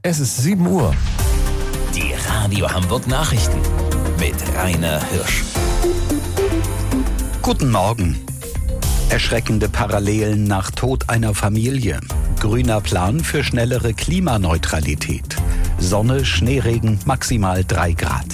Es ist 7 Uhr. Die Radio Hamburg Nachrichten mit Rainer Hirsch. Guten Morgen. Erschreckende Parallelen nach Tod einer Familie. Grüner Plan für schnellere Klimaneutralität. Sonne, Schneeregen, maximal 3 Grad.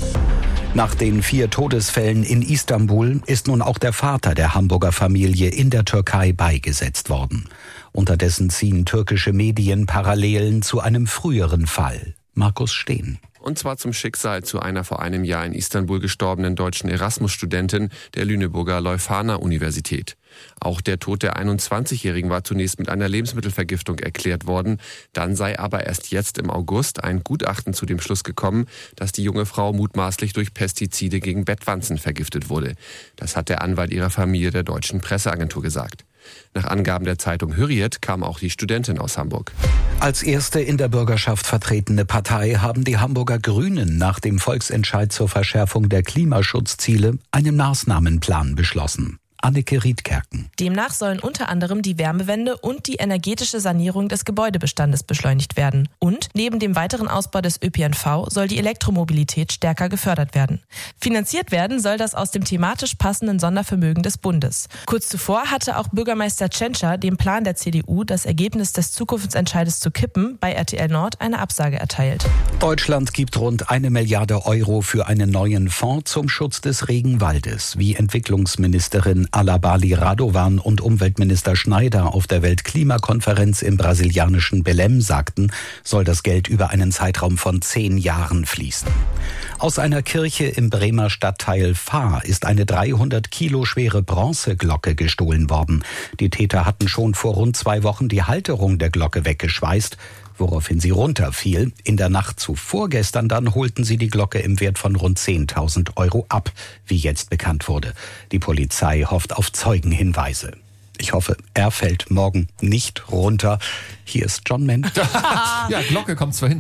Nach den 4 Todesfällen in Istanbul ist nun auch der Vater der Hamburger Familie in der Türkei beigesetzt worden. Unterdessen ziehen türkische Medien Parallelen zu einem früheren Fall. Markus Steen. Und zwar zum Schicksal zu einer vor einem Jahr in Istanbul gestorbenen deutschen Erasmus-Studentin der Lüneburger Leuphana-Universität. Auch der Tod der 21-Jährigen war zunächst mit einer Lebensmittelvergiftung erklärt worden. Dann sei aber erst jetzt im August ein Gutachten zu dem Schluss gekommen, dass die junge Frau mutmaßlich durch Pestizide gegen Bettwanzen vergiftet wurde. Das hat der Anwalt ihrer Familie der deutschen Presseagentur gesagt. Nach Angaben der Zeitung Hürriyet kam auch die Studentin aus Hamburg. Als erste in der Bürgerschaft vertretene Partei haben die Hamburger Grünen nach dem Volksentscheid zur Verschärfung der Klimaschutzziele einen Maßnahmenplan beschlossen. Anneke Riedkerken. Demnach sollen unter anderem die Wärmewende und die energetische Sanierung des Gebäudebestandes beschleunigt werden. Und neben dem weiteren Ausbau des ÖPNV soll die Elektromobilität stärker gefördert werden. Finanziert werden soll das aus dem thematisch passenden Sondervermögen des Bundes. Kurz zuvor hatte auch Bürgermeister Tschentscher dem Plan der CDU, das Ergebnis des Zukunftsentscheides zu kippen, bei RTL Nord eine Absage erteilt. Deutschland gibt rund 1 Milliarde Euro für einen neuen Fonds zum Schutz des Regenwaldes, wie Entwicklungsministerin Alabali Radovan und Umweltminister Schneider auf der Weltklimakonferenz im brasilianischen Belém sagten, soll das Geld über einen Zeitraum von 10 Jahren fließen. Aus einer Kirche im Bremer Stadtteil Vahr ist eine 300 Kilo schwere Bronzeglocke gestohlen worden. Die Täter hatten schon vor rund 2 Wochen die Halterung der Glocke weggeschweißt, woraufhin sie runterfiel. In der Nacht zu vorgestern dann holten sie die Glocke im Wert von rund 10.000 Euro ab, wie jetzt bekannt wurde. Die Polizei hofft auf Zeugenhinweise. Ich hoffe, er fällt morgen nicht runter. Hier ist John Mendt. Ja, Glocke kommt zwar hin.